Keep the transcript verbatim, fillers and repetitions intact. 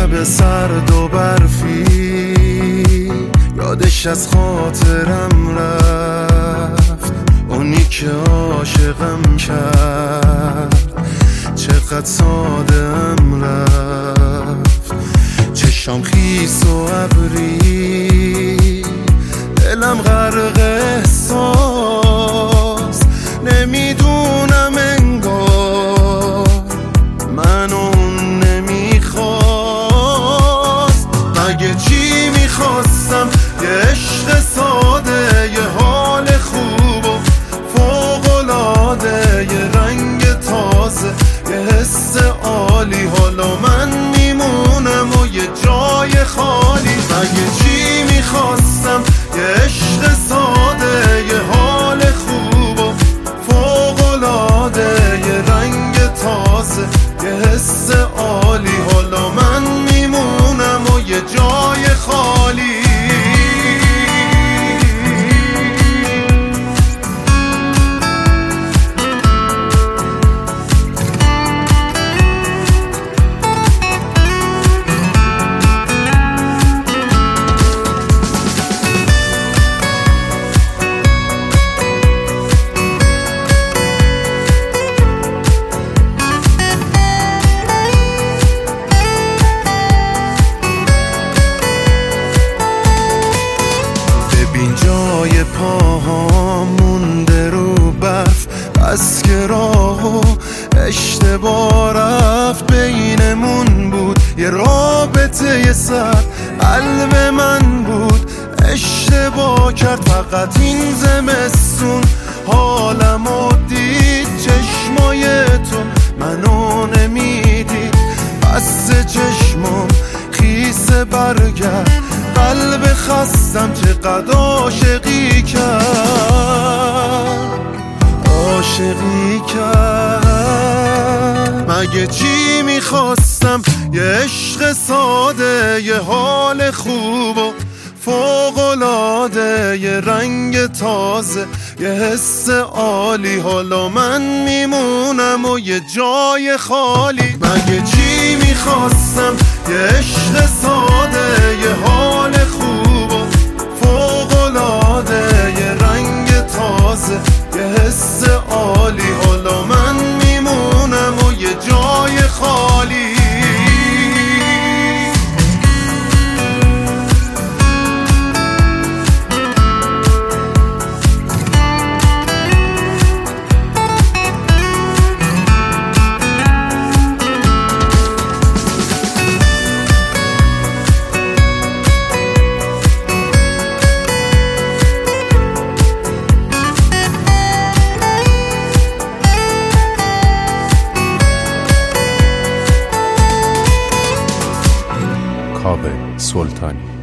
شب سرد و برفی یادش از خاطرم رفت، اونی که عاشقم کرد چقدر ساده‌ام رفت. چشام خیس و ابری، دلم غرق احساس، نمیدونم انگار من اون نمیخواست. مگه چی میخواستم؟ یه عشق ساده، یه حال خوب و فوق‌العاده، یه رنگ تازه، یه حس عالی. حالا من میمونم و یه جای خالی. مگه چی میخواستم؟ یه عشق ساده، یه حال خوب و فوق‌العاده، یه رنگ تازه، یه حس عالی. حالا من میمونم و یه جای خالی. جای پاهام مونده رو برف، بس که راهو اشتباه رفت. بینمون بود یه رابطه، یه سر قلب من بود اشتباه کرد. فقط این زمستون حالمو دید، چشمای تو منو نمیدید. بس چشمام خیس برگرد، قلب خستم چقدر عاشقی کرد، عاشقی کرد. مگه چی میخواستم؟ یه عشق ساده، یه حال خوب و فوق‌العاده، یه رنگ تازه، یه حس عالی. حالا من میمونم و یه جای خالی. مگه چی میخواستم؟ یه عشق ساده، یه حال خوب و فوق‌العاده، یه رنگ تازه، یه حس عالی. حالا من میمونم و یه جای خالی. کاوه سلطانی.